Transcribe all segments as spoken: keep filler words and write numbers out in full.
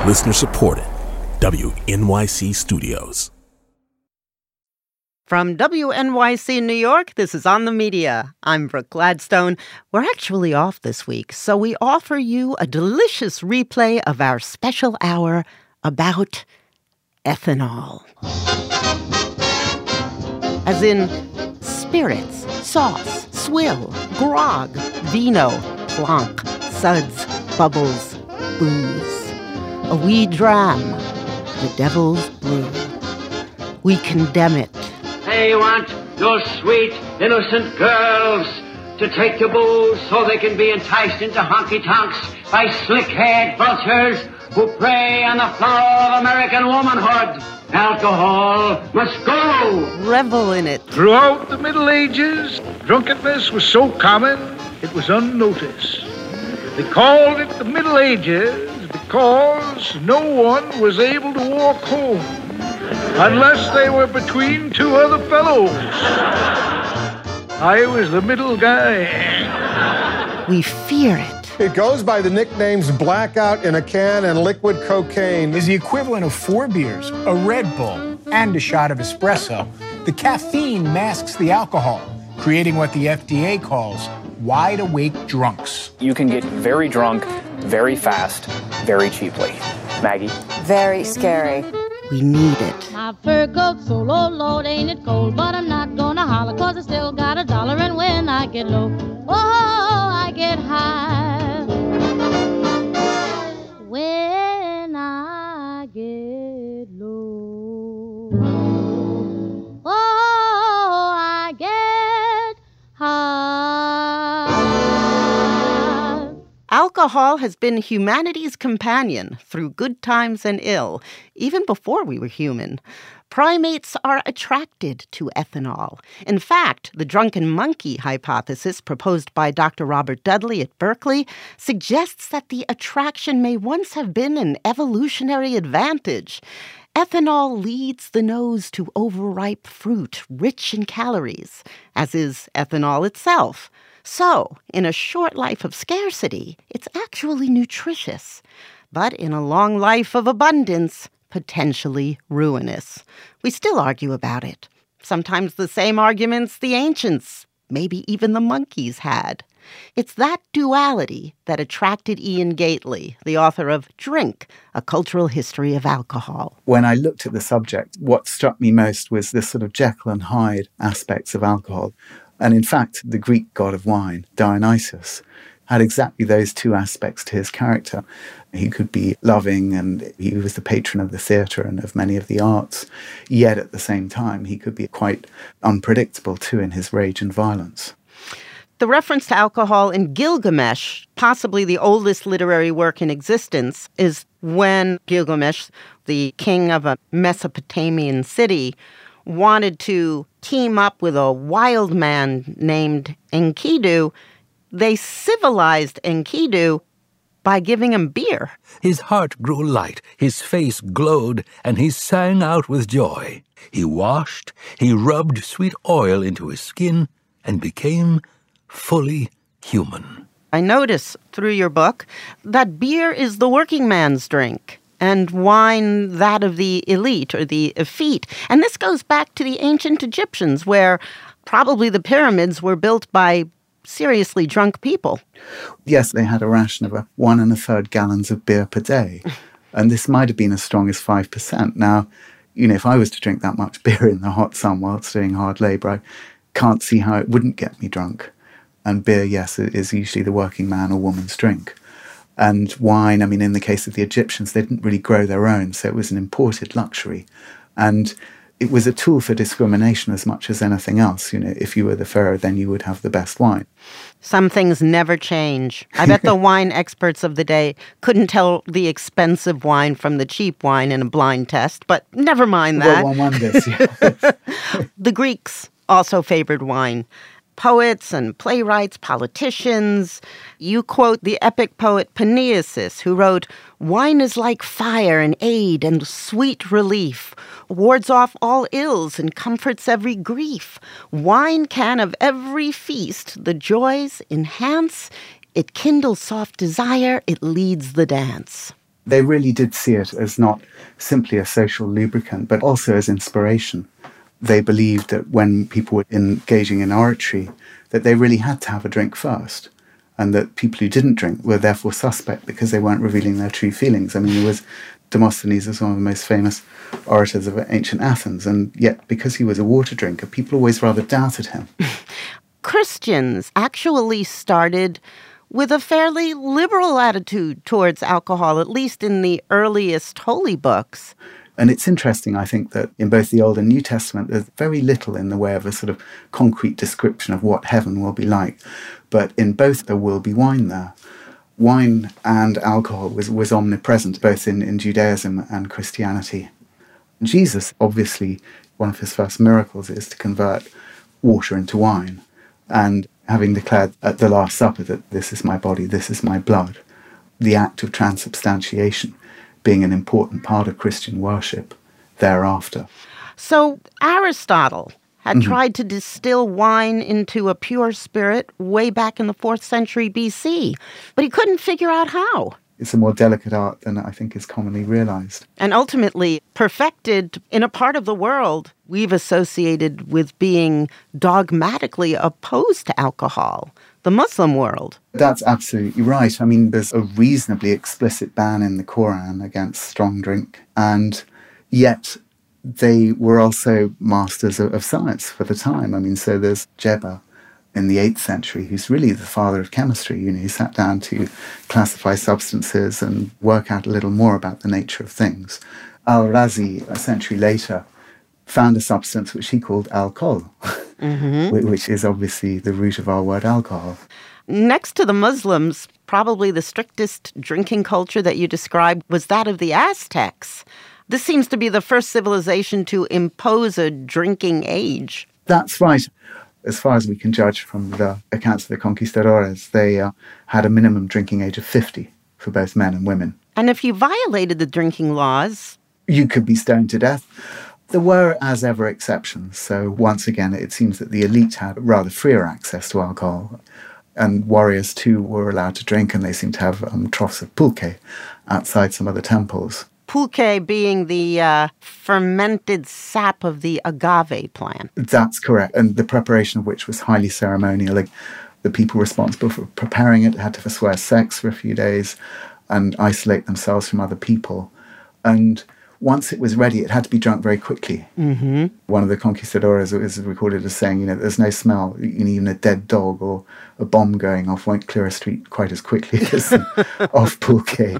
Listener supported. W N Y C Studios. From W N Y C New York, this is On the Media. I'm Brooke Gladstone. We're actually off this week, so we offer you a delicious replay of our special hour about ethanol. As in spirits, sauce, swill, grog, vino, plonk, suds, bubbles, booze. A wee dram, the devil's brew. We condemn it. They want those sweet, innocent girls to take the booze so they can be enticed into honky-tonks by slick-haired vultures who prey on the flower of American womanhood. Alcohol must go. Revel in it. Throughout the Middle Ages, drunkenness was so common it was unnoticed. They called it the Middle Ages because no one was able to walk home unless they were between two other fellows. I was the middle guy. We fear it. It goes by the nicknames Blackout in a Can and Liquid Cocaine. Is the equivalent of four beers, a Red Bull, and a shot of espresso. The caffeine masks the alcohol, creating what the F D A calls wide-awake drunks. You can get very drunk, very fast, very cheaply. Maggie? Very scary. We need it. My fur coat's so low, Lord, ain't it cold? But I'm not gonna holler, cause I still got a dollar. And when I get low, oh, I get high. When I get low, oh, I get high. Alcohol has been humanity's companion through good times and ill, even before we were human. Primates are attracted to ethanol. In fact, the drunken monkey hypothesis proposed by Doctor Robert Dudley at Berkeley suggests that the attraction may once have been an evolutionary advantage. Ethanol leads the nose to overripe fruit rich in calories, as is ethanol itself. So, in a short life of scarcity, it's actually nutritious. But in a long life of abundance, potentially ruinous. We still argue about it. Sometimes the same arguments the ancients, maybe even the monkeys, had. It's that duality that attracted Ian Gately, the author of Drink, A Cultural History of Alcohol. When I looked at the subject, what struck me most was this sort of Jekyll and Hyde aspects of alcohol. And in fact, the Greek god of wine, Dionysus, had exactly those two aspects to his character. He could be loving, and he was the patron of the theatre and of many of the arts, yet at the same time he could be quite unpredictable too in his rage and violence. The reference to alcohol in Gilgamesh, possibly the oldest literary work in existence, is when Gilgamesh, the king of a Mesopotamian city, wanted to team up with a wild man named Enkidu. They civilized Enkidu by giving him beer. His heart grew light, his face glowed, and he sang out with joy. He washed, he rubbed sweet oil into his skin, and became fully human. I notice through your book that beer is the working man's drink, and wine that of the elite or the effete. And this goes back to the ancient Egyptians, where probably the pyramids were built by seriously drunk people. Yes, they had a ration of a one and a third gallons of beer per day. And this might have been as strong as five percent. Now, you know, if I was to drink that much beer in the hot sun whilst doing hard labour, I can't see how it wouldn't get me drunk. And beer, yes, is usually the working man or woman's drink. And wine, I mean, in the case of the Egyptians, they didn't really grow their own, so it was an imported luxury. And it was a tool for discrimination as much as anything else. You know, if you were the pharaoh, then you would have the best wine. Some things never change. I bet the wine experts of the day couldn't tell the expensive wine from the cheap wine in a blind test, but never mind that. Well, one wonders, yeah. The Greeks also favored wine. Poets and playwrights, politicians. You quote the epic poet Paneasis, who wrote, "Wine is like fire and aid and sweet relief, wards off all ills and comforts every grief. Wine can of every feast the joys enhance. It kindles soft desire, it leads the dance." They really did see it as not simply a social lubricant, but also as inspiration. They believed that when people were engaging in oratory, that they really had to have a drink first, and that people who didn't drink were therefore suspect because they weren't revealing their true feelings. I mean, there was Demosthenes as one of the most famous orators of ancient Athens, and yet because he was a water drinker, people always rather doubted him. Christians actually started with a fairly liberal attitude towards alcohol, at least in the earliest holy books. And it's interesting, I think, that in both the Old and New Testament, there's very little in the way of a sort of concrete description of what heaven will be like. But in both, there will be wine there. Wine and alcohol was, was omnipresent, both in, in Judaism and Christianity. Jesus, obviously, one of his first miracles is to convert water into wine. And having declared at the Last Supper that this is my body, this is my blood, the act of transubstantiation being an important part of Christian worship thereafter. So Aristotle had Mm-hmm. tried to distill wine into a pure spirit way back in the fourth century B C, but he couldn't figure out how. It's a more delicate art than I think is commonly realized. And ultimately perfected in a part of the world we've associated with being dogmatically opposed to alcohol, the Muslim world. That's absolutely right. I mean, there's a reasonably explicit ban in the Quran against strong drink, and yet they were also masters of, of science for the time. I mean, so there's Geber in the eighth century, who's really the father of chemistry. You know, he sat down to classify substances and work out a little more about the nature of things. Al-Razi, a century later, found a substance which he called alcohol, mm-hmm. which is obviously the root of our word alcohol. Next to the Muslims, probably the strictest drinking culture that you described was that of the Aztecs. This seems to be the first civilization to impose a drinking age. That's right. As far as we can judge from the accounts of the conquistadores, they uh, had a minimum drinking age of fifty for both men and women. And if you violated the drinking laws, you could be stoned to death. There were, as ever, exceptions. So once again, it seems that the elite had rather freer access to alcohol. And warriors, too, were allowed to drink, and they seem to have um, troughs of pulque outside some of the temples. Pulque being the uh, fermented sap of the agave plant. That's correct, and the preparation of which was highly ceremonial. Like, the people responsible for preparing it had to forswear sex for a few days and isolate themselves from other people. And once it was ready, it had to be drunk very quickly. Mm-hmm. One of the conquistadores is recorded as saying, you know, there's no smell. Even a dead dog or a bomb going off won't clear a street quite as quickly as off pulque.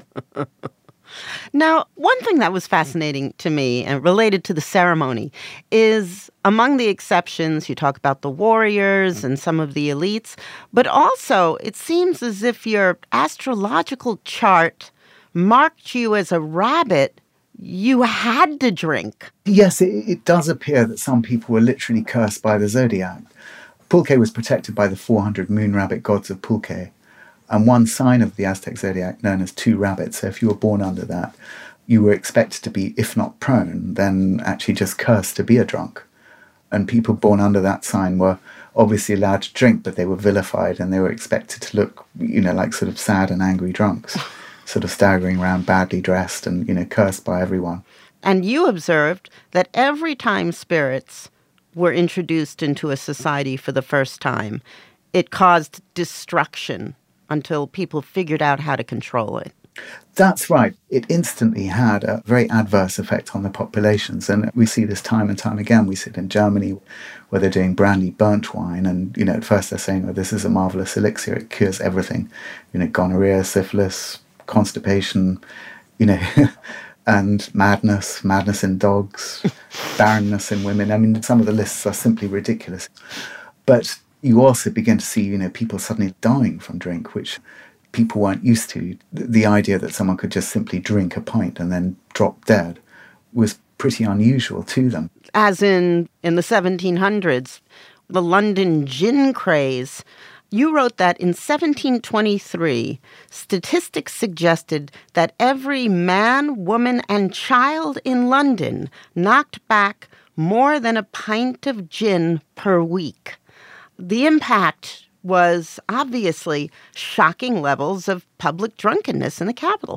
Now, one thing that was fascinating to me and related to the ceremony is among the exceptions, you talk about the warriors and some of the elites, but also it seems as if your astrological chart marked you as a rabbit. You had to drink. Yes, it, it does appear that some people were literally cursed by the zodiac. Pulque was protected by the four hundred moon rabbit gods of Pulque. And one sign of the Aztec zodiac known as two rabbits. So if you were born under that, you were expected to be, if not prone, then actually just cursed to be a drunk. And people born under that sign were obviously allowed to drink, but they were vilified and they were expected to look, you know, like sort of sad and angry drunks, sort of staggering around badly dressed and, you know, cursed by everyone. And you observed that every time spirits were introduced into a society for the first time, it caused destruction until people figured out how to control it. That's right. It instantly had a very adverse effect on the populations. And we see this time and time again. We see it in Germany where they're doing brandy burnt wine. And, you know, at first they're saying, oh, this is a marvelous elixir. It cures everything. You know, gonorrhea, syphilis, constipation, you know, and madness, madness in dogs, barrenness in women. I mean, some of the lists are simply ridiculous. But you also begin to see, you know, people suddenly dying from drink, which people weren't used to. The idea that someone could just simply drink a pint and then drop dead was pretty unusual to them. As in, in the seventeen hundreds, the London gin craze, you wrote that in seventeen twenty-three, statistics suggested that every man, woman, and child in London knocked back more than a pint of gin per week. The impact was obviously shocking levels of public drunkenness in the capital.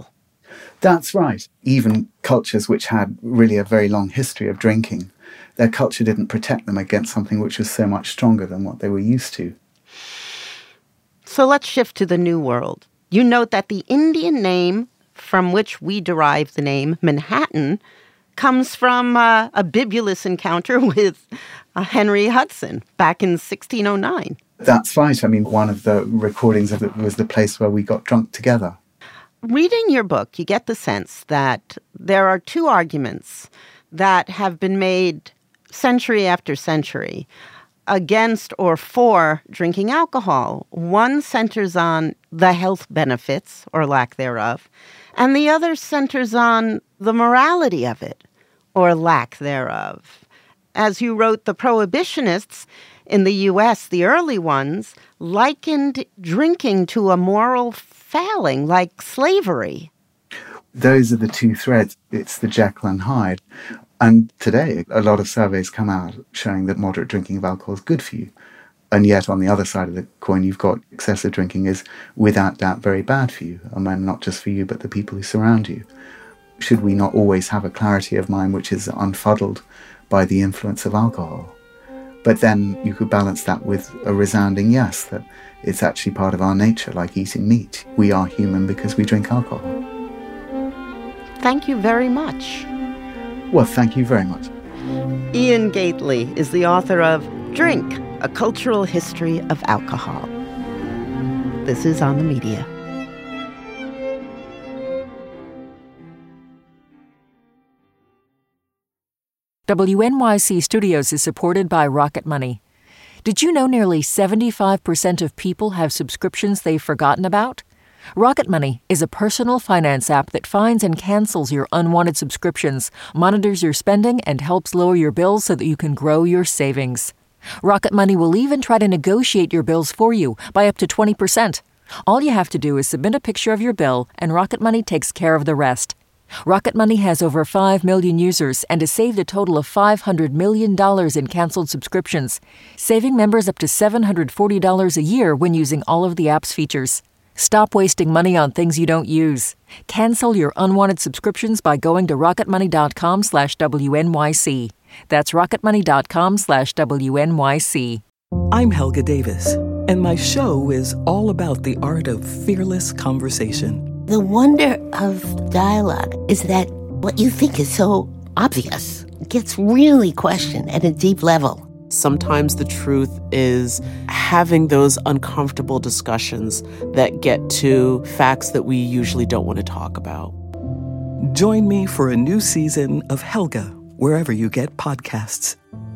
That's right. Even cultures which had really a very long history of drinking, their culture didn't protect them against something which was so much stronger than what they were used to. So let's shift to the New World. You note that the Indian name from which we derive the name Manhattan comes from uh, a bibulous encounter with uh, Henry Hudson back in sixteen oh nine. That's right. I mean, one of the recordings of it was the place where we got drunk together. Reading your book, you get the sense that there are two arguments that have been made century after century against or for drinking alcohol. One centers on the health benefits, or lack thereof, and the other centers on the morality of it, or lack thereof. As you wrote, the prohibitionists in the U S, the early ones, likened drinking to a moral failing like slavery. Those are the two threads. It's the Jekyll and Hyde. And today, a lot of surveys come out showing that moderate drinking of alcohol is good for you. And yet, on the other side of the coin, you've got excessive drinking is, without doubt, very bad for you. And not just for you, but the people who surround you. Should we not always have a clarity of mind which is unfuddled by the influence of alcohol? But then you could balance that with a resounding yes, that it's actually part of our nature, like eating meat. We are human because we drink alcohol. Thank you very much. Well, thank you very much. Ian Gately is the author of Drink, A Cultural History of Alcohol. This is On the Media. W N Y C Studios is supported by Rocket Money. Did you know nearly seventy-five percent of people have subscriptions they've forgotten about? Rocket Money is a personal finance app that finds and cancels your unwanted subscriptions, monitors your spending, and helps lower your bills so that you can grow your savings. Rocket Money will even try to negotiate your bills for you by up to twenty percent. All you have to do is submit a picture of your bill, and Rocket Money takes care of the rest. Rocket Money has over five million users and has saved a total of five hundred million dollars in canceled subscriptions, saving members up to seven hundred forty dollars a year when using all of the app's features. Stop wasting money on things you don't use. Cancel your unwanted subscriptions by going to rocketmoney.com slash WNYC. That's rocketmoney.com slash WNYC. I'm Helga Davis, and my show is all about the art of fearless conversation. The wonder of dialogue is that what you think is so obvious gets really questioned at a deep level. Sometimes the truth is having those uncomfortable discussions that get to facts that we usually don't want to talk about. Join me for a new season of Helga, wherever you get podcasts.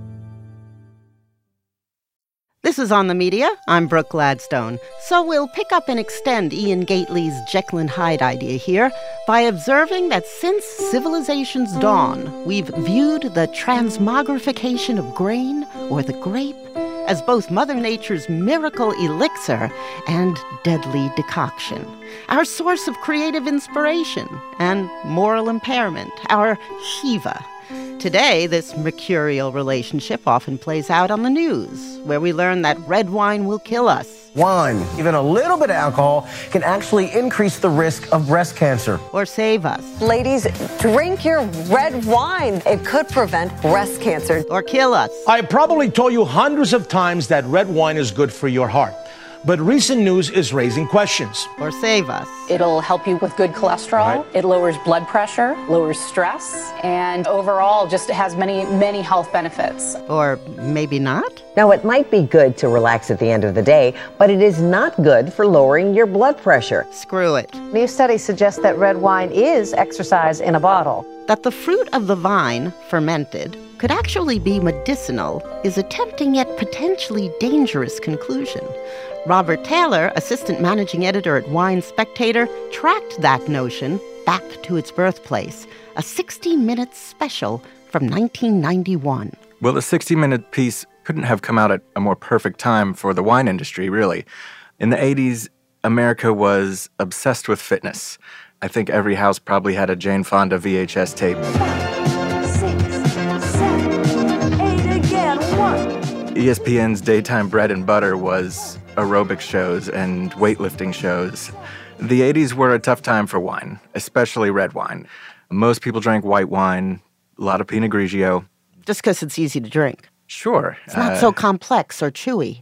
This is On the Media. I'm Brooke Gladstone. So we'll pick up and extend Ian Gately's Jekyll and Hyde idea here by observing that since civilization's dawn, we've viewed the transmogrification of grain or the grape as both Mother Nature's miracle elixir and deadly decoction, our source of creative inspiration and moral impairment, our Shiva. Today, this mercurial relationship often plays out on the news, where we learn that red wine will kill us. Wine, even a little bit of alcohol, can actually increase the risk of breast cancer. Or save us. Ladies, drink your red wine. It could prevent breast cancer. Or kill us. I probably told you hundreds of times that red wine is good for your heart. But recent news is raising questions. Or save us. It'll help you with good cholesterol. Right. It lowers blood pressure, lowers stress, and overall just has many, many health benefits. Or maybe not? Now, it might be good to relax at the end of the day, but it is not good for lowering your blood pressure. Screw it. New studies suggest that red wine is exercise in a bottle. That the fruit of the vine, fermented, could actually be medicinal is a tempting yet potentially dangerous conclusion. Robert Taylor, assistant managing editor at Wine Spectator, tracked that notion back to its birthplace, a sixty-minute special from nineteen ninety-one. Well, the sixty-minute piece couldn't have come out at a more perfect time for the wine industry, really. In the eighties, America was obsessed with fitness. I think every house probably had a Jane Fonda V H S tape. Five, six, seven, eight again, one. E S P N's Daytime Bread and Butter was aerobic shows and weightlifting shows. The eighties were a tough time for wine, especially red wine. Most people drank white wine, a lot of Pinot Grigio. Just because it's easy to drink. Sure. It's not uh, so complex or chewy.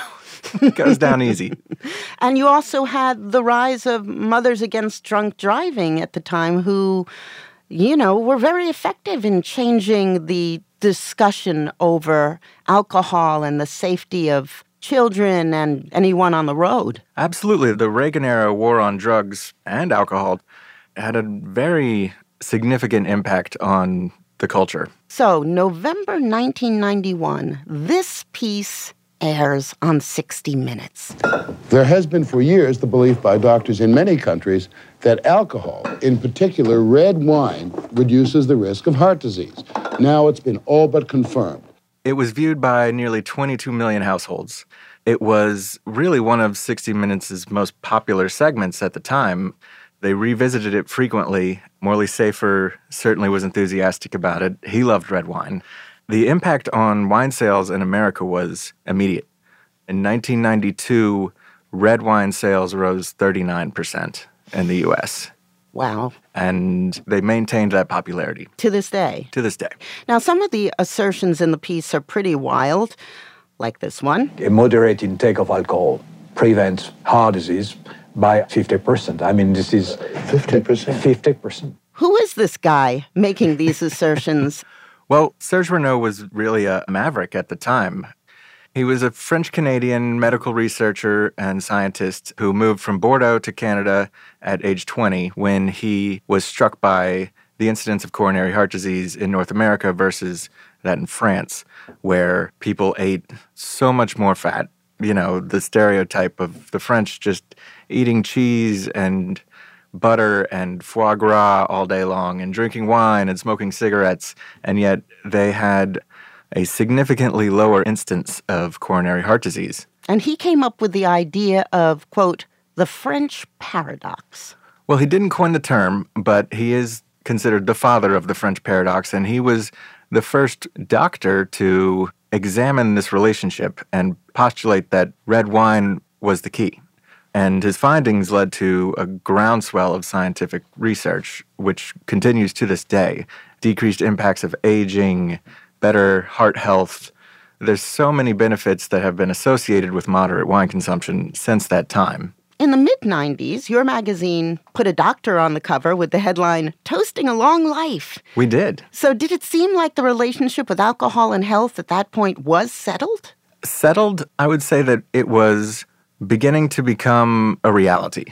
It goes down easy. And you also had the rise of Mothers Against Drunk Driving at the time who, you know, were very effective in changing the discussion over alcohol and the safety of children and anyone on the road. Absolutely. The Reagan-era war on drugs and alcohol had a very significant impact on the culture. So, November nineteen ninety-one, this piece airs on sixty minutes. There has been for years the belief by doctors in many countries that alcohol, in particular red wine, reduces the risk of heart disease. Now it's been all but confirmed. It was viewed by nearly twenty-two million households. It was really one of sixty minutes' most popular segments at the time. They revisited it frequently. Morley Safer certainly was enthusiastic about it. He loved red wine. The impact on wine sales in America was immediate. In nineteen ninety-two, red wine sales rose thirty-nine percent in the U S. Wow. And they maintained that popularity. To this day. To this day. Now, some of the assertions in the piece are pretty wild, like this one. A moderate intake of alcohol prevents heart disease by fifty percent. I mean, this is... fifty percent? fifty percent. Who is this guy making these assertions? Well, Serge Renaud was really a maverick at the time. He was a French-Canadian medical researcher and scientist who moved from Bordeaux to Canada at age twenty when he was struck by the incidence of coronary heart disease in North America versus that in France, where people ate so much more fat. You know, the stereotype of the French just eating cheese and butter and foie gras all day long and drinking wine and smoking cigarettes, and yet they had a significantly lower instance of coronary heart disease. And he came up with the idea of, quote, the French paradox. Well, he didn't coin the term, but he is considered the father of the French paradox, and he was the first doctor to examine this relationship and postulate that red wine was the key. And his findings led to a groundswell of scientific research, which continues to this day. Decreased impacts of aging, better heart health. There's so many benefits that have been associated with moderate wine consumption since that time. In the mid nineties, your magazine put a doctor on the cover with the headline, Toasting a Long Life. We did. So did it seem like the relationship with alcohol and health at that point was settled? Settled? I would say that it was beginning to become a reality.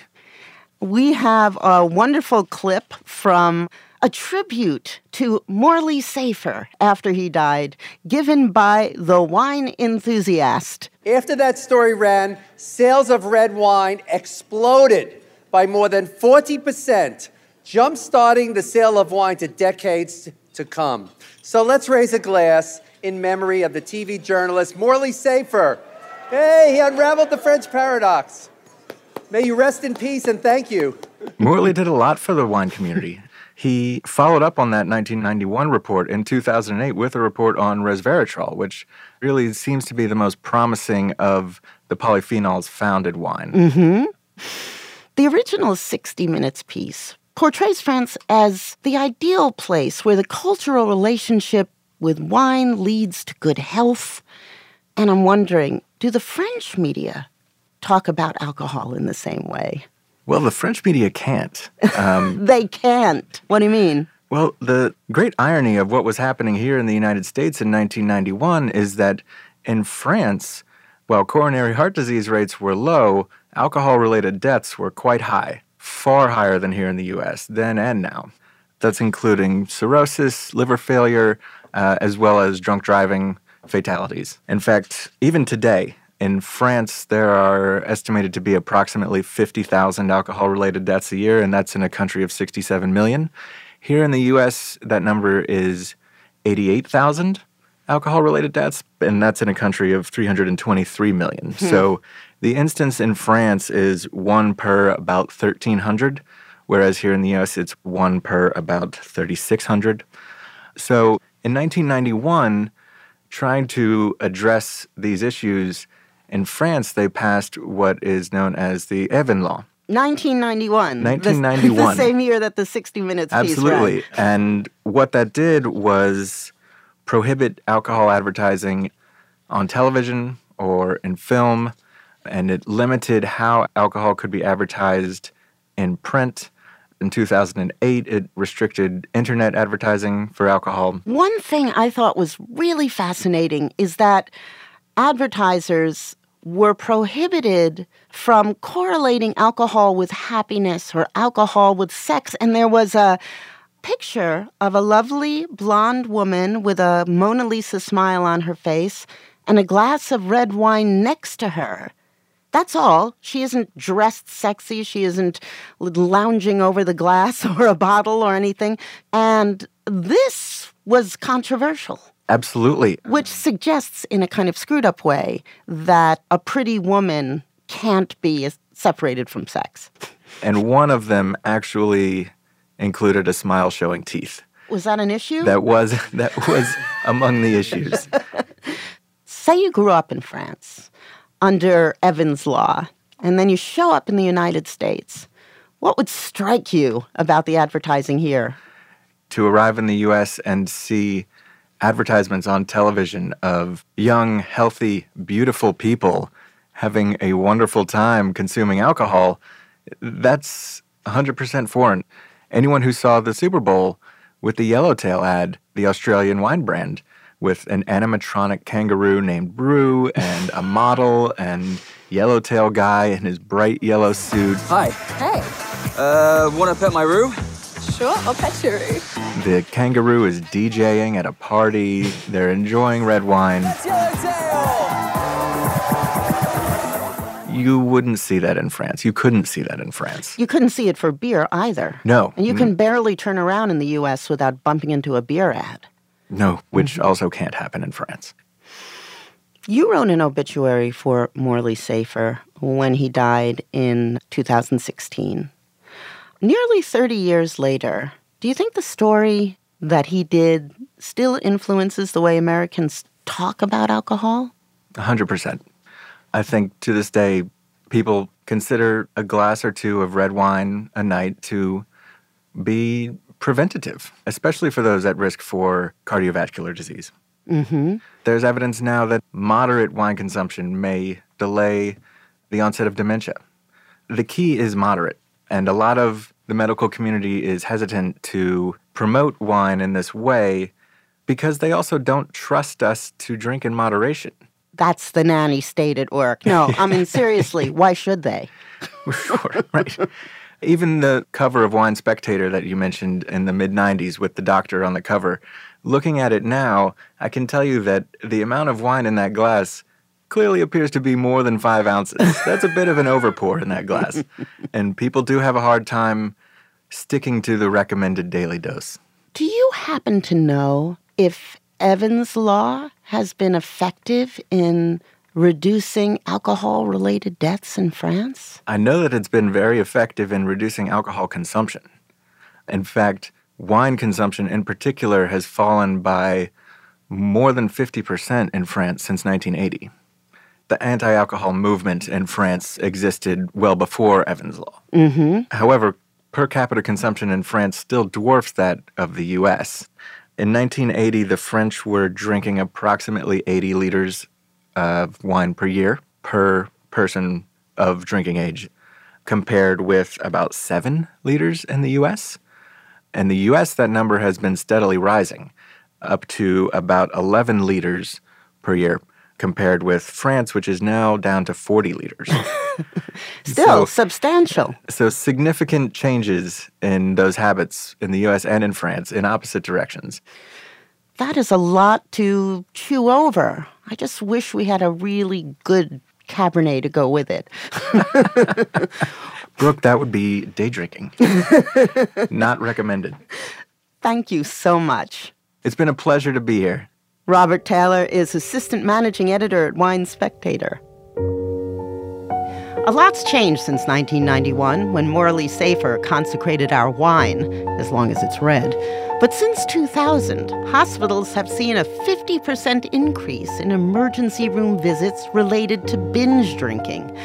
We have a wonderful clip from a tribute to Morley Safer after he died, given by the wine enthusiast. After that story ran, sales of red wine exploded by more than forty percent, jump-starting the sale of wine to decades to come. So let's raise a glass in memory of the T V journalist Morley Safer. Hey, he unraveled the French paradox. May you rest in peace and thank you. Morley did a lot for the wine community. He followed up on that nineteen ninety-one report in two thousand eight with a report on resveratrol, which really seems to be the most promising of the polyphenols found in wine. Mm-hmm. The original sixty minutes piece portrays France as the ideal place where the cultural relationship with wine leads to good health. And I'm wondering, do the French media talk about alcohol in the same way? Well, the French media can't. Um, they can't. What do you mean? Well, the great irony of what was happening here in the United States in nineteen ninety-one is that in France, while coronary heart disease rates were low, alcohol-related deaths were quite high, far higher than here in the U S, then and now. That's including cirrhosis, liver failure, uh, as well as drunk driving fatalities. In fact, even today, in France, there are estimated to be approximately fifty thousand alcohol-related deaths a year, and that's in a country of sixty-seven million. Here in the U S, that number is eighty-eight thousand alcohol-related deaths, and that's in a country of three hundred twenty-three million. Hmm. So the instance in France is one per about thirteen hundred, whereas here in the U S, it's one per about thirty-six hundred. So in nineteen ninety-one, trying to address these issues, in France, they passed what is known as the Evin Law. nineteen ninety-one. nineteen ninety-one. The, the same year that the sixty Minutes piece Absolutely. ran. And what that did was prohibit alcohol advertising on television or in film, and it limited how alcohol could be advertised in print. In two thousand eight, it restricted internet advertising for alcohol. One thing I thought was really fascinating is that advertisers were prohibited from correlating alcohol with happiness or alcohol with sex. And there was a picture of a lovely blonde woman with a Mona Lisa smile on her face and a glass of red wine next to her. That's all. She isn't dressed sexy. She isn't lounging over the glass or a bottle or anything. And this was controversial. Absolutely. Which suggests, in a kind of screwed up way, that a pretty woman can't be separated from sex. And one of them actually included a smile showing teeth. Was that an issue? That was that was among the issues. Say you grew up in France under Evans Law, and then you show up in the United States. What would strike you about the advertising here? To arrive in the U S and see advertisements on television of young, healthy, beautiful people having a wonderful time consuming alcohol, that's one hundred percent foreign. Anyone who saw the Super Bowl with the Yellowtail ad, the Australian wine brand, with an animatronic kangaroo named Brew and a model and Yellowtail guy in his bright yellow suit. Hi. Hey. Uh, want to pet my Roo? Sure, I'll pet you. The kangaroo is DJing at a party. They're enjoying red wine. You wouldn't see that in France. You couldn't see that in France. You couldn't see it for beer either. No. And you can barely turn around in the U S without bumping into a beer ad. No, which mm-hmm. also can't happen in France. You wrote an obituary for Morley Safer when he died in two thousand sixteen. Nearly thirty years later, do you think the story that he did still influences the way Americans talk about alcohol? one hundred percent. I think to this day, people consider a glass or two of red wine a night to be preventative, especially for those at risk for cardiovascular disease. Mm-hmm. There's evidence now that moderate wine consumption may delay the onset of dementia. The key is moderate, and a lot of the medical community is hesitant to promote wine in this way because they also don't trust us to drink in moderation. That's the nanny state at work. No, I mean, seriously, why should they? Sure, right. Even the cover of Wine Spectator that you mentioned in the mid nineties with the doctor on the cover, looking at it now, I can tell you that the amount of wine in that glass clearly appears to be more than five ounces. That's a bit of an overpour in that glass. And people do have a hard time sticking to the recommended daily dose. Do you happen to know if Evans Law has been effective in reducing alcohol-related deaths in France? I know that it's been very effective in reducing alcohol consumption. In fact, wine consumption in particular has fallen by more than fifty percent in France since nineteen eighty. The anti-alcohol movement in France existed well before Evans Law. Mm-hmm. However, per capita consumption in France still dwarfs that of the U S. In nineteen eighty, the French were drinking approximately eighty liters of wine per year per person of drinking age, compared with about seven liters in the U S. In the U S, that number has been steadily rising, up to about eleven liters per year, compared with France, which is now down to forty liters. Still so, substantial. So significant changes in those habits in the U S and in France in opposite directions. That is a lot to chew over. I just wish we had a really good Cabernet to go with it. Brooke, that would be day drinking. Not recommended. Thank you so much. It's been a pleasure to be here. Robert Taylor is assistant managing editor at Wine Spectator. A lot's changed since nineteen ninety-one, when Morley Safer consecrated our wine, as long as it's red. But since two thousand, hospitals have seen a fifty percent increase in emergency room visits related to binge drinking.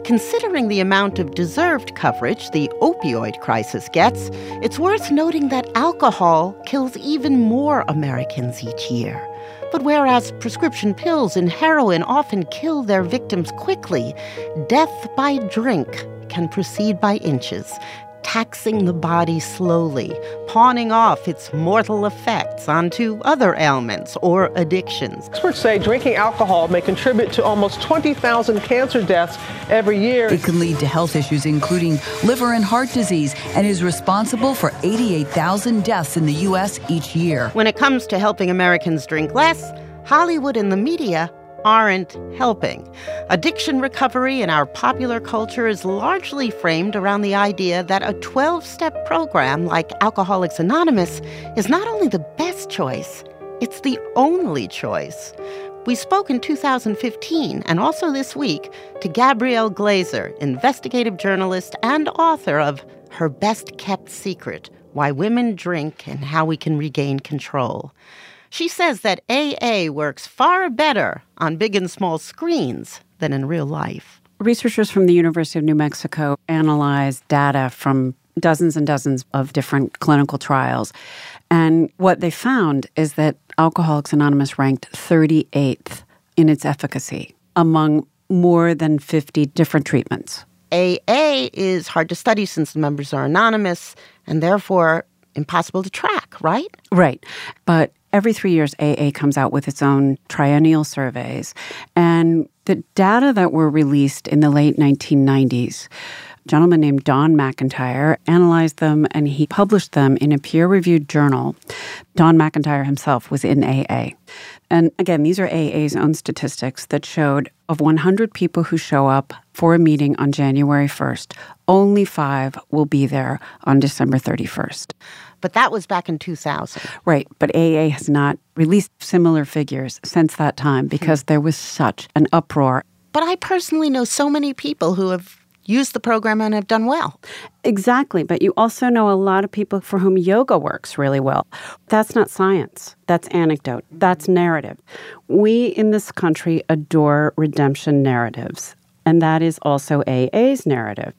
considering the amount of deserved coverage the opioid crisis gets, it's worth noting that alcohol kills even more Americans each year. But whereas prescription pills and heroin often kill their victims quickly, death by drink can proceed by inches, taxing the body slowly, pawning off its mortal effects onto other ailments or addictions. Experts say drinking alcohol may contribute to almost twenty thousand cancer deaths every year. It can lead to health issues including liver and heart disease and is responsible for eighty-eight thousand deaths in the U S each year. When it comes to helping Americans drink less, Hollywood and the media aren't helping. Addiction recovery in our popular culture is largely framed around the idea that a twelve-step program like Alcoholics Anonymous is not only the best choice, it's the only choice. We spoke in two thousand fifteen and also this week to Gabrielle Glazer, investigative journalist and author of Her Best Kept Secret, Why Women Drink and How We Can Regain Control. She says that A A works far better on big and small screens than in real life. Researchers from the University of New Mexico analyzed data from dozens and dozens of different clinical trials. And what they found is that Alcoholics Anonymous ranked thirty-eighth in its efficacy among more than fifty different treatments. A A is hard to study since the members are anonymous and therefore impossible to track, right? Right. But every three years, A A comes out with its own triennial surveys. And the data that were released in the late nineteen nineties, a gentleman named Don McIntyre analyzed them and he published them in a peer-reviewed journal. Don McIntyre himself was in A A. And again, these are A A's own statistics that showed of one hundred people who show up for a meeting on January first, only five will be there on December thirty-first. But that was back in two thousand. Right, but A A has not released similar figures since that time because there was such an uproar. But I personally know so many people who have used the program and have done well. Exactly, but you also know a lot of people for whom yoga works really well. That's not science. That's anecdote. That's narrative. We in this country adore redemption narratives, and that is also A A's narrative.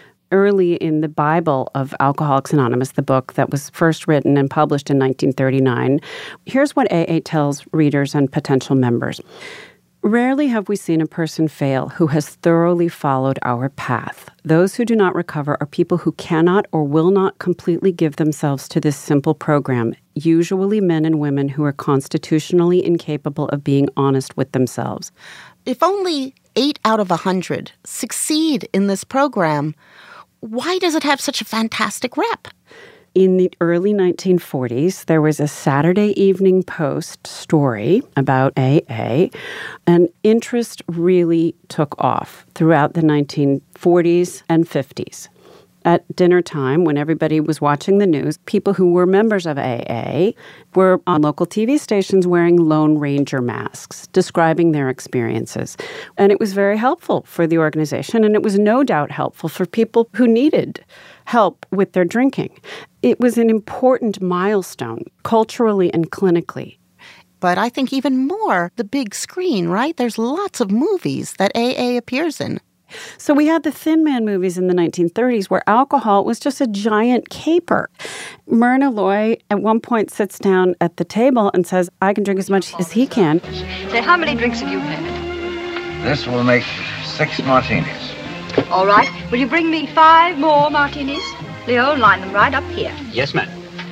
Early in the Bible of Alcoholics Anonymous, the book that was first written and published in nineteen thirty-nine, here's what A A tells readers and potential members. Rarely have we seen a person fail who has thoroughly followed our path. Those who do not recover are people who cannot or will not completely give themselves to this simple program, usually men and women who are constitutionally incapable of being honest with themselves. If only eight out of a hundred succeed in this program, why does it have such a fantastic rep? In the early nineteen forties, there was a Saturday Evening Post story about A A, and interest really took off throughout the nineteen forties and fifties. At dinner time, when everybody was watching the news, people who were members of A A were on local T V stations wearing Lone Ranger masks, describing their experiences. And it was very helpful for the organization, and it was no doubt helpful for people who needed help with their drinking. It was an important milestone, culturally and clinically. But I think even more, the big screen, right? There's lots of movies that A A appears in. So we had the Thin Man movies in the nineteen thirties where alcohol was just a giant caper. Myrna Loy at one point sits down at the table and says, I can drink as much as he can. Say, how many drinks have you had? This will make six martinis. All right. Will you bring me five more martinis? Leo, line them right up here. Yes, ma'am.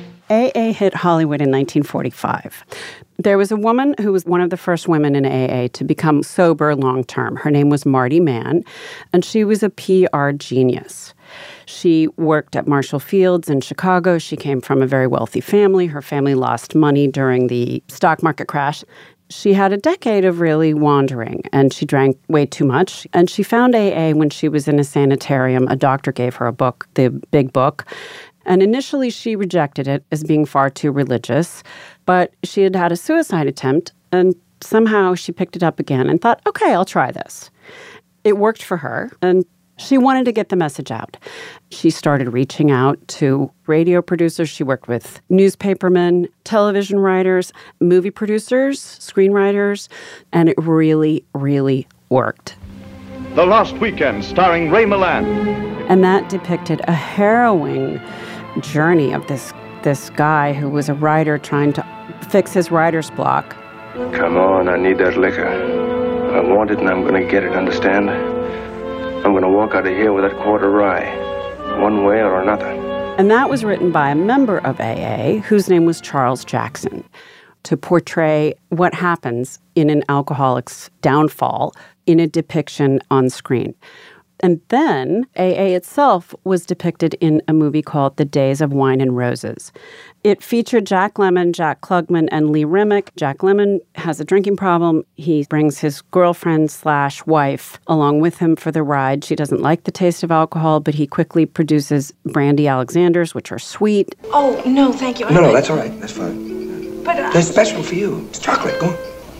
A A hit Hollywood in nineteen forty-five. There was a woman who was one of the first women in A A to become sober long-term. Her name was Marty Mann, and she was a P R genius. She worked at Marshall Fields in Chicago. She came from a very wealthy family. Her family lost money during the stock market crash. She had a decade of really wandering, and she drank way too much. And she found A A when she was in a sanitarium. A doctor gave her a book, the Big Book. And initially, she rejected it as being far too religious. But she had had a suicide attempt, and somehow she picked it up again and thought, okay, I'll try this. It worked for her, and she wanted to get the message out. She started reaching out to radio producers. She worked with newspapermen, television writers, movie producers, screenwriters, and it really, really worked. The Lost Weekend, starring Ray Milland. And that depicted a harrowing journey of this this guy who was a writer trying to fix his writer's block. Come on, I need that liquor. I want it and I'm going to get it, understand? I'm going to walk out of here with that quarter rye, one way or another. And that was written by a member of A A whose name was Charles Jackson, to portray what happens in an alcoholic's downfall in a depiction on screen. And then A A itself was depicted in a movie called The Days of Wine and Roses. It featured Jack Lemmon, Jack Klugman, and Lee Remick. Jack Lemmon has a drinking problem. He brings his girlfriend slash wife along with him for the ride. She doesn't like the taste of alcohol, but he quickly produces brandy Alexanders, which are sweet. Oh, no, thank you. No, no, that's all right. That's fine. But uh, They're special for you. It's chocolate. Go on.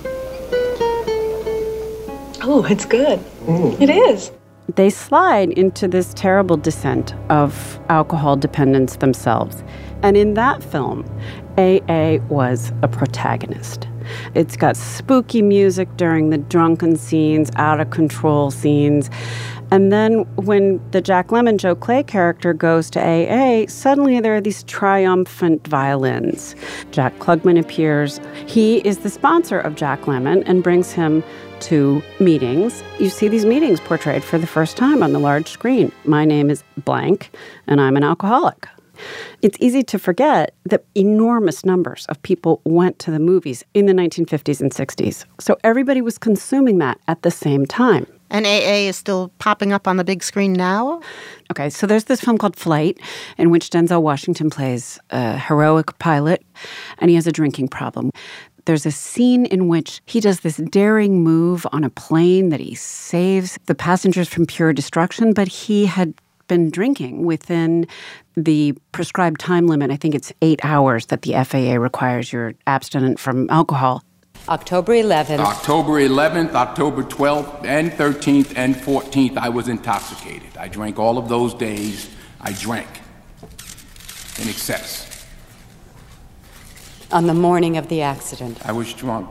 Oh, it's good. Mm. It is. They slide into this terrible descent of alcohol dependence themselves. And in that film, A A was a protagonist. It's got spooky music during the drunken scenes, out-of-control scenes. And then when the Jack Lemmon, Joe Clay character goes to A A, suddenly there are these triumphant violins. Jack Klugman appears. He is the sponsor of Jack Lemmon and brings him to meetings. You see these meetings portrayed for the first time on the large screen. My name is blank, and I'm an alcoholic. It's easy to forget that enormous numbers of people went to the movies in the nineteen fifties and sixties. So everybody was consuming that at the same time. And A A is still popping up on the big screen now? Okay, so there's this film called Flight, in which Denzel Washington plays a heroic pilot, and he has a drinking problem. There's a scene in which he does this daring move on a plane that he saves the passengers from pure destruction, but he had been drinking within the prescribed time limit. I think it's eight hours that the F A A requires you're abstinent from alcohol. October eleventh. October eleventh, October twelfth, and thirteenth, and fourteenth, I was intoxicated. I drank all of those days. I drank in excess. On the morning of the accident. I was drunk.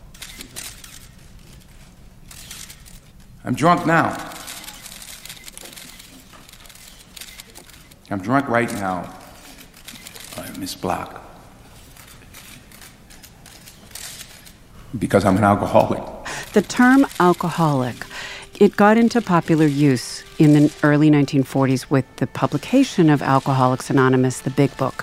I'm drunk now. I'm drunk right now, uh, Miss Block. Because I'm an alcoholic. The term alcoholic, it got into popular use in the early nineteen forties with the publication of Alcoholics Anonymous, the big book.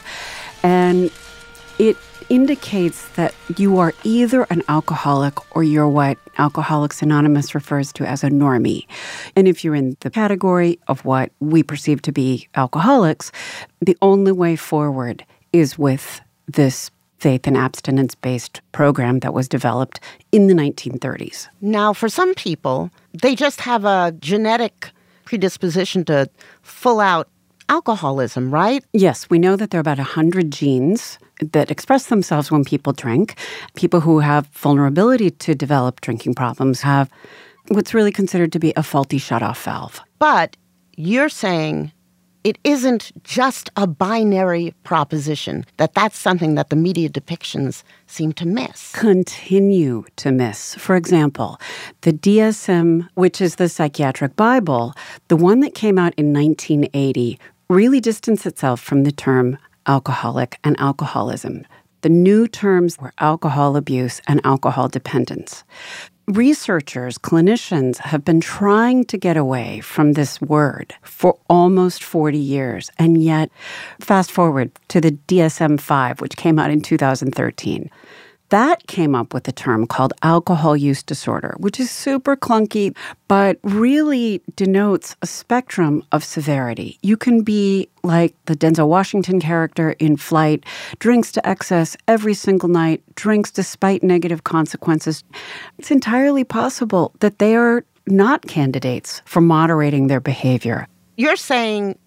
And it indicates that you are either an alcoholic or you're what Alcoholics Anonymous refers to as a normie. And if you're in the category of what we perceive to be alcoholics, the only way forward is with this faith and abstinence-based program that was developed in the nineteen thirties. Now, for some people, they just have a genetic predisposition to full-out alcoholism, right? Yes, we know that there are about one hundred genes that express themselves when people drink. People who have vulnerability to develop drinking problems have what's really considered to be a faulty shutoff valve. But you're saying it isn't just a binary proposition, that that's something that the media depictions seem to miss. Continue to miss. For example, the D S M, which is the Psychiatric Bible, the one that came out in nineteen eighty, really distanced itself from the term alcoholic and alcoholism. The new terms were alcohol abuse and alcohol dependence. Researchers, clinicians have been trying to get away from this word for almost forty years. And yet, fast forward to the D S M five, which came out in two thousand thirteen. That came up with a term called alcohol use disorder, which is super clunky, but really denotes a spectrum of severity. You can be like the Denzel Washington character in Flight, drinks to excess every single night, drinks despite negative consequences. It's entirely possible that they are not candidates for moderating their behavior. You're saying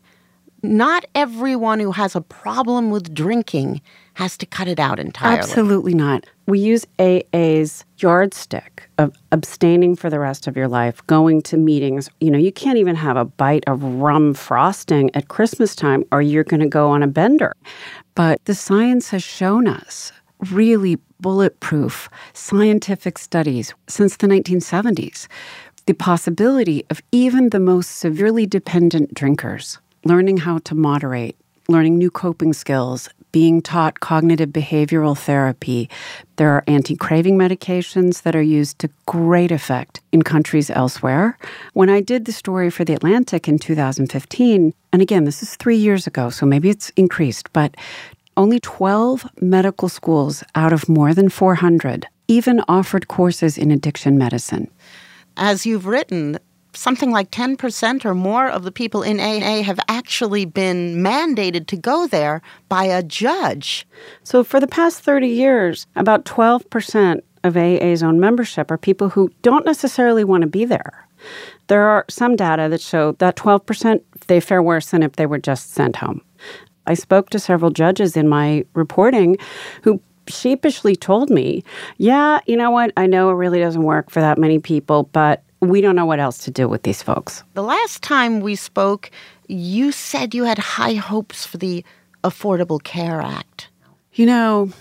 not everyone who has a problem with drinking has to cut it out entirely. Absolutely not. We use A A's yardstick of abstaining for the rest of your life, going to meetings. You know, you can't even have a bite of rum frosting at Christmas time or you're going to go on a bender. But the science has shown us really bulletproof scientific studies since the nineteen seventies. the possibility of even the most severely dependent drinkers learning how to moderate, learning new coping skills, being taught cognitive behavioral therapy. There are anti-craving medications that are used to great effect in countries elsewhere. When I did the story for The Atlantic in two thousand fifteen, and again, this is three years ago, so maybe it's increased, but only twelve medical schools out of more than four hundred even offered courses in addiction medicine. As you've written, something like ten percent or more of the people in A A have actually been mandated to go there by a judge. So for the past thirty years, about twelve percent of A A's own membership are people who don't necessarily want to be there. There are some data that show that twelve percent, they fare worse than if they were just sent home. I spoke to several judges in my reporting who sheepishly told me, yeah, you know what, I know it really doesn't work for that many people, but we don't know what else to do with these folks. The last time we spoke, you said you had high hopes for the Affordable Care Act. You know,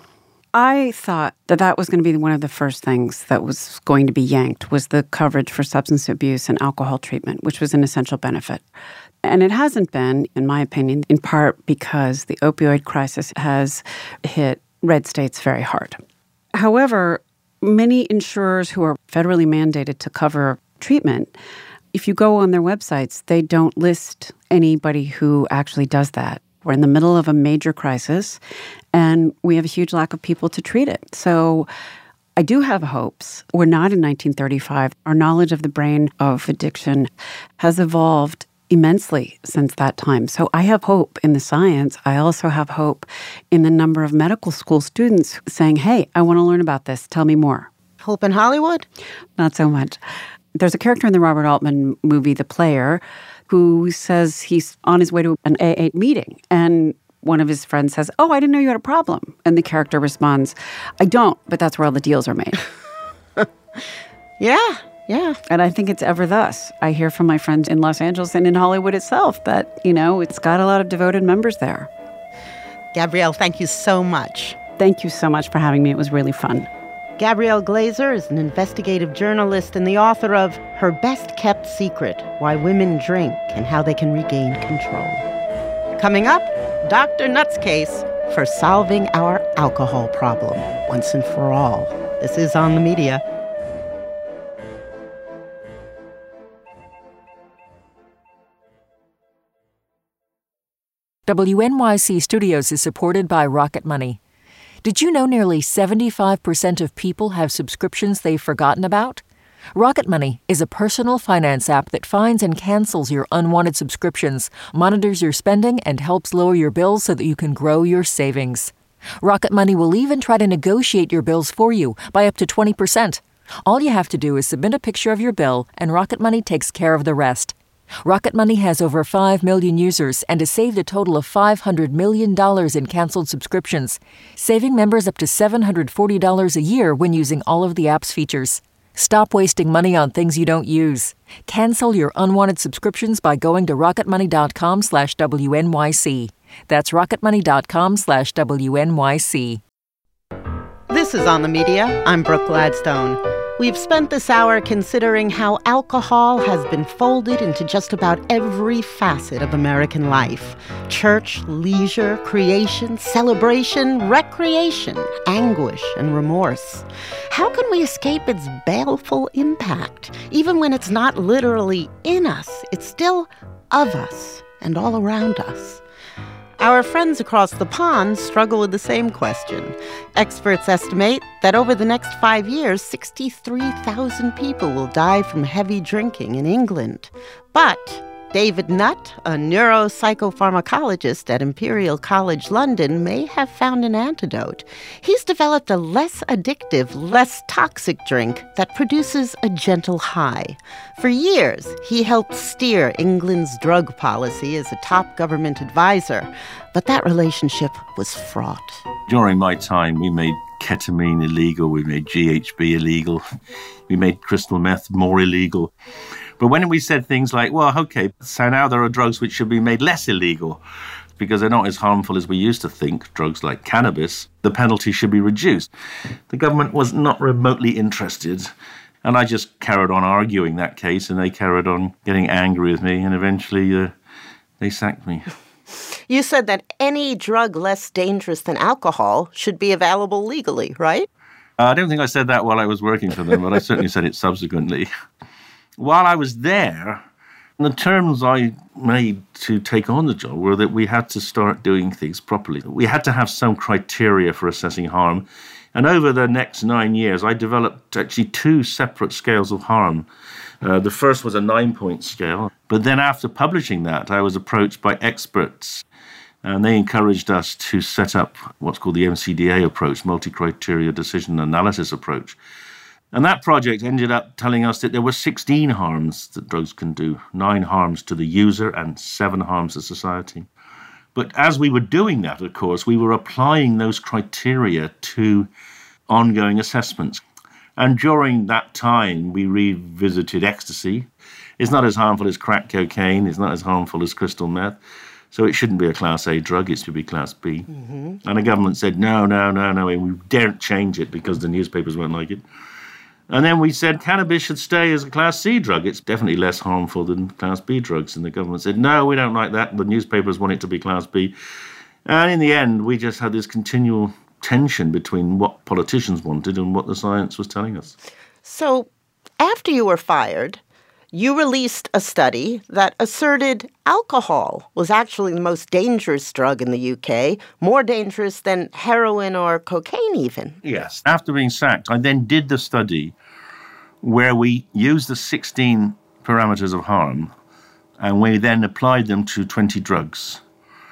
I thought that that was going to be one of the first things that was going to be yanked, was the coverage for substance abuse and alcohol treatment, which was an essential benefit. And it hasn't been, in my opinion, in part because the opioid crisis has hit red states very hard. However, many insurers who are federally mandated to cover treatment, if you go on their websites, they don't list anybody who actually does that. We're in the middle of a major crisis, and we have a huge lack of people to treat it. So I do have hopes. We're not in nineteen thirty-five. Our knowledge of the brain of addiction has evolved immensely since that time. So I have hope in the science. I also have hope in the number of medical school students saying, hey, I want to learn about this. Tell me more. Hope in Hollywood? Not so much. There's a character in the Robert Altman movie, The Player, who says he's on his way to an A A meeting. And one of his friends says, oh, I didn't know you had a problem. And the character responds, I don't, but that's where all the deals are made. Yeah. Yeah. And I think it's ever thus. I hear from my friends in Los Angeles and in Hollywood itself that, you know, it's got a lot of devoted members there. Gabrielle, thank you so much. Thank you so much for having me. It was really fun. Gabrielle Glaser is an investigative journalist and the author of Her Best Kept Secret, Why Women Drink and How They Can Regain Control. Coming up, Doctor Nutt's case for solving our alcohol problem once and for all. This is On the Media. W N Y C Studios is supported by Rocket Money. Did you know nearly seventy-five percent of people have subscriptions they've forgotten about? Rocket Money is a personal finance app that finds and cancels your unwanted subscriptions, monitors your spending, and helps lower your bills so that you can grow your savings. Rocket Money will even try to negotiate your bills for you by up to twenty percent. All you have to do is submit a picture of your bill, and Rocket Money takes care of the rest. Rocket Money has over five million users and has saved a total of five hundred million dollars in canceled subscriptions, saving members up to seven hundred forty dollars a year when using all of the app's features. Stop wasting money on things you don't use. Cancel your unwanted subscriptions by going to rocketmoney.com slash WNYC. That's rocketmoney.com slash WNYC. This is On the Media. I'm Brooke Gladstone. We've spent this hour considering how alcohol has been folded into just about every facet of American life. Church, leisure, creation, celebration, recreation, anguish, and remorse. How can we escape its baleful impact? Even when it's not literally in us, it's still of us and all around us. Our friends across the pond struggle with the same question. Experts estimate that over the next five years, sixty-three thousand people will die from heavy drinking in England. But David Nutt, a neuropsychopharmacologist at Imperial College London, may have found an antidote. He's developed a less addictive, less toxic drink that produces a gentle high. For years, he helped steer England's drug policy as a top government advisor, but that relationship was fraught. During my time, we made ketamine illegal, we made G H B illegal, we made crystal meth more illegal. But when we said things like, well, okay, so now there are drugs which should be made less illegal because they're not as harmful as we used to think, drugs like cannabis, the penalty should be reduced. The government was not remotely interested And I just carried on arguing that case, and they carried on getting angry with me, and eventually uh, they sacked me. You said that any drug less dangerous than alcohol should be available legally, right? I don't think I said that while I was working for them, but I certainly said it subsequently. While I was there, the terms I made to take on the job were that we had to start doing things properly. We had to have some criteria for assessing harm. And over the next nine years, I developed actually two separate scales of harm. Uh, the first was a nine-point scale. But then after publishing that, I was approached by experts, and they encouraged us to set up what's called the M C D A approach, multi-criteria decision analysis approach. And that project ended up telling us that there were sixteen harms that drugs can do, nine harms to the user and seven harms to society. But as we were doing that, of course, we were applying those criteria to ongoing assessments. And during that time, we revisited ecstasy. It's not as harmful as crack cocaine. It's not as harmful as crystal meth. So it shouldn't be a Class A drug. It should be Class B. Mm-hmm. And the government said, no, no, no, no, we daren't change it because the newspapers won't like it. And then we said cannabis should stay as a Class C drug. It's definitely less harmful than Class B drugs. And the government said, no, we don't like that. The newspapers want it to be Class B. And in the end, we just had this continual tension between what politicians wanted and what the science was telling us. So after you were fired, you released a study that asserted alcohol was actually the most dangerous drug in the U K, more dangerous than heroin or cocaine even. Yes. After being sacked, I then did the study where we used the sixteen parameters of harm and we then applied them to twenty drugs.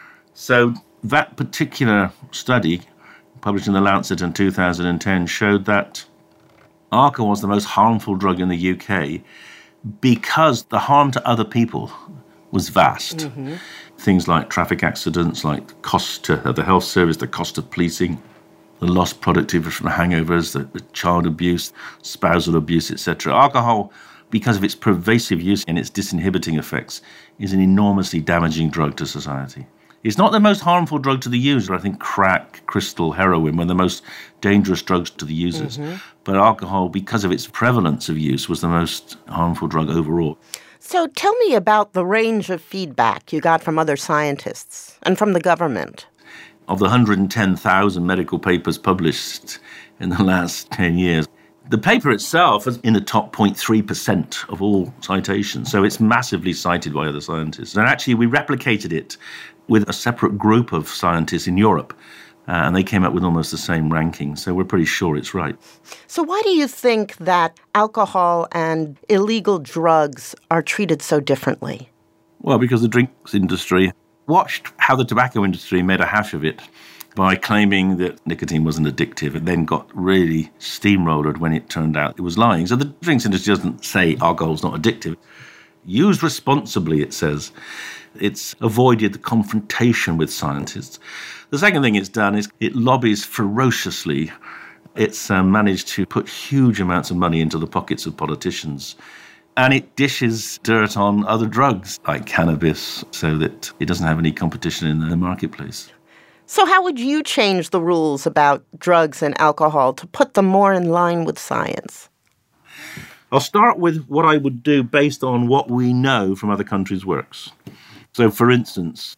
So that particular study, published in The Lancet in two thousand ten, showed that alcohol was the most harmful drug in the U K because the harm to other people was vast. Mm-hmm. Things like traffic accidents, like the cost to the health service, the cost of policing, the lost productivity from hangovers, the, the child abuse, spousal abuse, et cetera. Alcohol, because of its pervasive use and its disinhibiting effects, is an enormously damaging drug to society. It's not the most harmful drug to the user. I think crack, crystal, heroin were the most dangerous drugs to the users. Mm-hmm. But alcohol, because of its prevalence of use, was the most harmful drug overall. So tell me about the range of feedback you got from other scientists and from the government. Of the one hundred ten thousand medical papers published in the last ten years, the paper itself is in the top zero point three percent of all citations. So it's massively cited by other scientists. And actually, we replicated it with a separate group of scientists in Europe, uh, and they came up with almost the same ranking. So we're pretty sure it's right. So why do you think that alcohol and illegal drugs are treated so differently? Well, because the drinks industry watched how the tobacco industry made a hash of it by claiming that nicotine wasn't addictive, and then got really steamrolled when it turned out it was lying. So the drinks industry doesn't say alcohol's not addictive. Used responsibly, it says. It's avoided the confrontation with scientists. The second thing it's done is it lobbies ferociously. It's uh, managed to put huge amounts of money into the pockets of politicians. And it dishes dirt on other drugs like cannabis so that it doesn't have any competition in the marketplace. So how would you change the rules about drugs and alcohol to put them more in line with science? I'll start with what I would do based on what we know from other countries' works. So, for instance,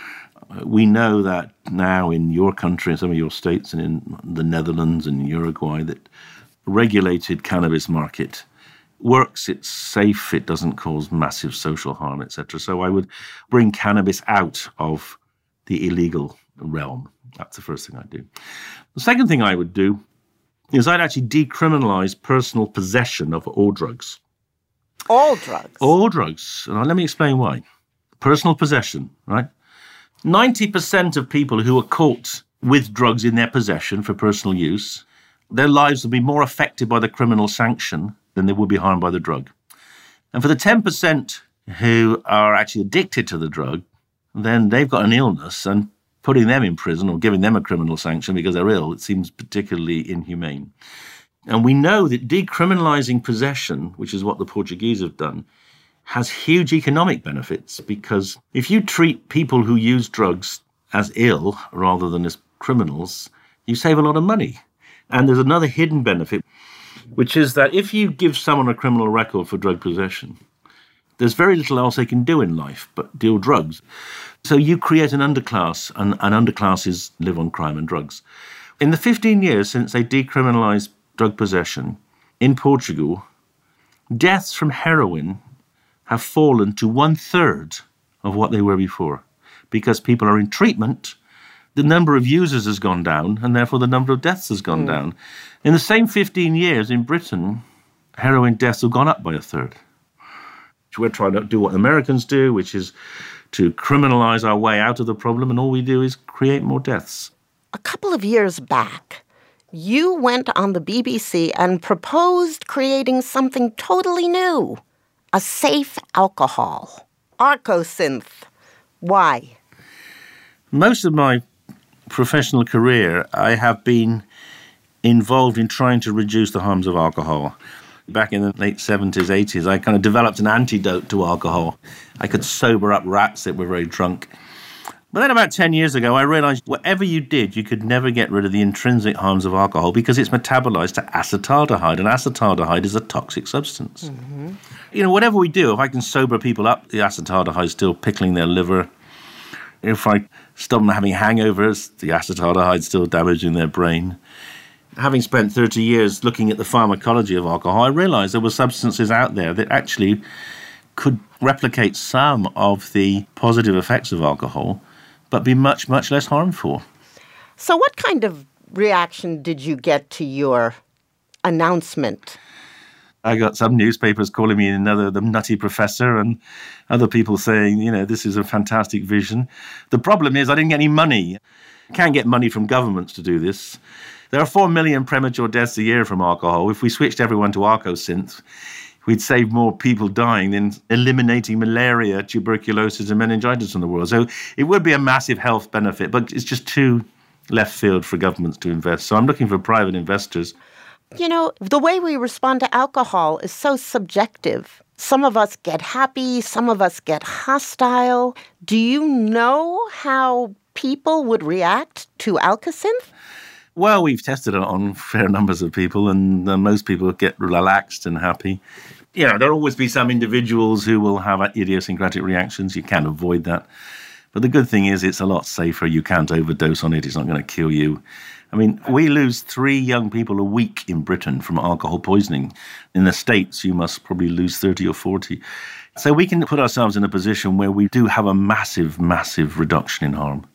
we know that now in your country, in some of your states, and in the Netherlands and Uruguay, that regulated cannabis market works, it's safe, it doesn't cause massive social harm, et cetera. So I would bring cannabis out of the illegal realm. That's the first thing I'd do. The second thing I would do is I'd actually decriminalize personal possession of all drugs. All drugs? All drugs. And let me explain why. Personal possession, right? ninety percent of people who are caught with drugs in their possession for personal use, their lives will be more affected by the criminal sanction than they would be harmed by the drug. And for the ten percent who are actually addicted to the drug, then they've got an illness, and putting them in prison or giving them a criminal sanction because they're ill, it seems particularly inhumane. And we know that decriminalizing possession, which is what the Portuguese have done, has huge economic benefits, because if you treat people who use drugs as ill rather than as criminals, you save a lot of money. And there's another hidden benefit. which is that if you give someone a criminal record for drug possession, there's very little else they can do in life but deal drugs. So you create an underclass, and, and underclasses live on crime and drugs. In the fifteen years since they decriminalised drug possession in Portugal, deaths from heroin have fallen to one-third of what they were before. Because people are in treatment, the number of users has gone down, and therefore the number of deaths has gone mm. down. In the same fifteen years in Britain, heroin deaths have gone up by a third. We're trying to do what Americans do, which is to criminalise our way out of the problem, and all we do is create more deaths. A couple of years back, you went on the B B C and proposed creating something totally new, a safe alcohol, Arcosynth. Why? Most of my professional career, I have been involved in trying to reduce the harms of alcohol. Back in the late seventies, eighties, I kind of developed an antidote to alcohol. I could sober up rats that were very drunk. But then about ten years ago, I realised whatever you did, you could never get rid of the intrinsic harms of alcohol because it's metabolised to acetaldehyde, and acetaldehyde is a toxic substance. Mm-hmm. You know, whatever we do, if I can sober people up, the acetaldehyde is still pickling their liver. If I stop them having hangovers, the acetaldehyde is still damaging their brain. Having spent thirty years looking at the pharmacology of alcohol, I realised there were substances out there that actually could replicate some of the positive effects of alcohol, but be much, much less harmful. So what kind of reaction did you get to your announcement? I got some newspapers calling me another the nutty professor, and other people saying, you know, this is a fantastic vision. The problem is I didn't get any money. You can't get money from governments to do this. There are four million premature deaths a year from alcohol. If we switched everyone to Arcosynth, we'd save more people dying than eliminating malaria, tuberculosis, and meningitis in the world. So it would be a massive health benefit, but it's just too left field for governments to invest. So I'm looking for private investors. You know, the way we respond to alcohol is so subjective. Some of us get happy, some of us get hostile. Do you know how people would react to Alcosynth? Well, we've tested it on fair numbers of people, and uh, most people get relaxed and happy. You know, there'll always be some individuals who will have idiosyncratic reactions. You can't avoid that. But the good thing is it's a lot safer. You can't overdose on it. It's not going to kill you. I mean, we lose three young people a week in Britain from alcohol poisoning. In the States, you must probably lose thirty or forty. So we can put ourselves in a position where we do have a massive, massive reduction in harm.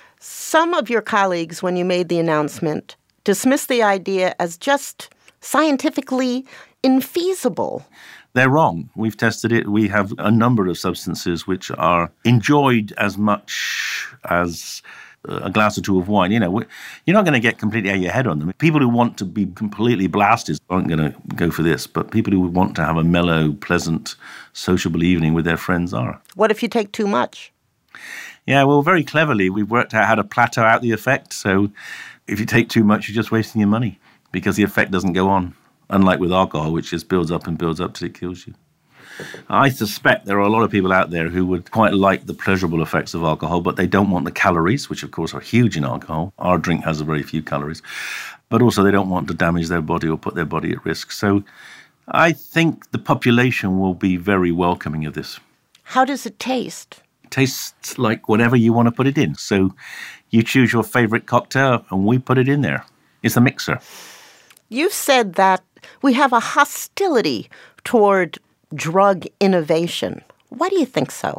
Some of your colleagues, when you made the announcement, dismissed the idea as just scientifically infeasible. They're wrong. We've tested it. We have a number of substances which are enjoyed as much as a glass or two of wine. You know, you're not going to get completely out of your head on them. People who want to be completely blasted aren't going to go for this, but people who want to have a mellow, pleasant, sociable evening with their friends are. What if you take too much? Yeah, well, very cleverly, we've worked out how to plateau out the effect. So if you take too much, you're just wasting your money because the effect doesn't go on, unlike with alcohol, which just builds up and builds up till it kills you. I suspect there are a lot of people out there who would quite like the pleasurable effects of alcohol, but they don't want the calories, which, of course, are huge in alcohol. Our drink has a very few calories. But also they don't want to damage their body or put their body at risk. So I think the population will be very welcoming of this. How does it taste? Tastes like whatever you want to put it in. So you choose your favorite cocktail and we put it in there. It's a mixer. You've said that we have a hostility toward drug innovation. Why do you think so?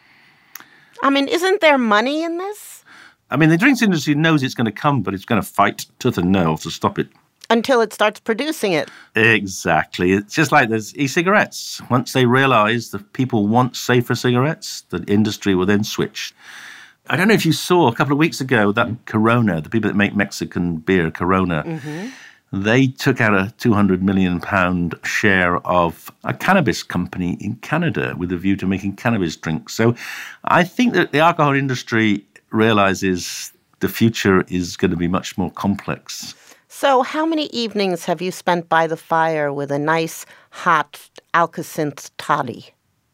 I mean, isn't there money in this? I mean, the drinks industry knows it's going to come, but it's going to fight tooth and nail to stop it. Until it starts producing it. Exactly. It's just like there's e-cigarettes. Once they realize that people want safer cigarettes, the industry will then switch. I don't know if you saw a couple of weeks ago that Corona, the people that make Mexican beer, Corona, mm-hmm. they took out a two hundred million pounds share of a cannabis company in Canada with a view to making cannabis drinks. So I think that the alcohol industry realizes the future is going to be much more complex. So how many evenings have you spent by the fire with a nice, hot Alcosynth toddy?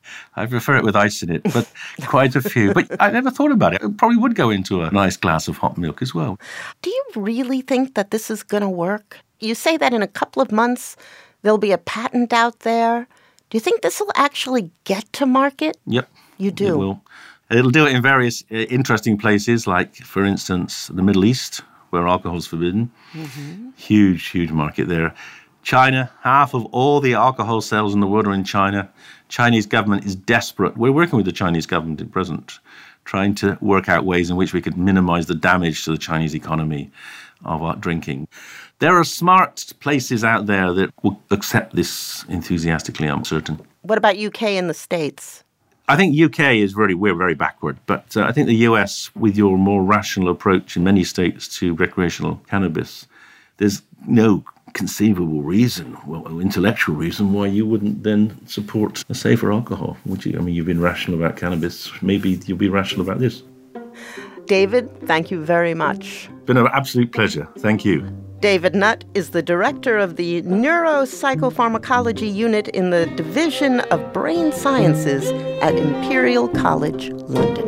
I prefer it with ice in it, but quite a few. But I never thought about it. It probably would go into a nice glass of hot milk as well. Do you really think that this is going to work? You say that in a couple of months there'll be a patent out there. Do you think this will actually get to market? Yep. You do? It will. It'll do it in various uh, interesting places, like, for instance, the Middle East, where alcohol is forbidden. Mm-hmm. Huge, huge market there. China, half of all the alcohol sales in the world are in China. Chinese government is desperate. We're working with the Chinese government at present, trying to work out ways in which we could minimize the damage to the Chinese economy of our drinking. There are smart places out there that will accept this enthusiastically, I'm certain. What about U K and the States? I think U K is really, we're very backward. But uh, I think the U S, with your more rational approach in many states to recreational cannabis, there's no conceivable reason, well, intellectual reason, why you wouldn't then support a safer alcohol, would you? I mean, you've been rational about cannabis. Maybe you'll be rational about this. David, thank you very much. Been an absolute pleasure. Thank you. David Nutt is the director of the Neuropsychopharmacology Unit in the Division of Brain Sciences at Imperial College London.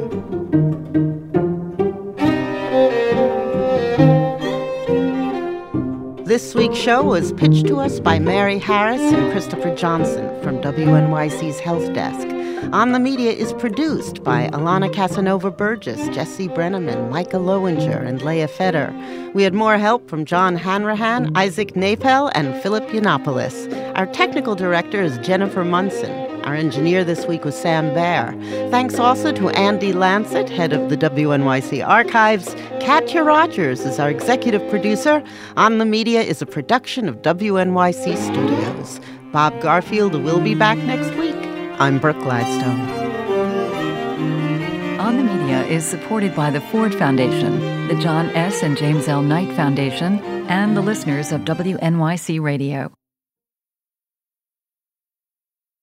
This week's show was pitched to us by Mary Harris and Christopher Johnson from W N Y C's Health Desk. On the Media is produced by Alana Casanova-Burgess, Jesse Brenneman, Micah Lowinger, and Leah Feder. We had more help from John Hanrahan, Isaac Napel, and Philip Yiannopoulos. Our technical director is Jennifer Munson. Our engineer this week was Sam Baer. Thanks also to Andy Lancet, head of the W N Y C Archives. Katya Rogers is our executive producer. On the Media is a production of W N Y C Studios. Bob Garfield will be back next week. I'm Brooke Gladstone. On the Media is supported by the Ford Foundation, the John S. and James L. Knight Foundation, and the listeners of W N Y C Radio.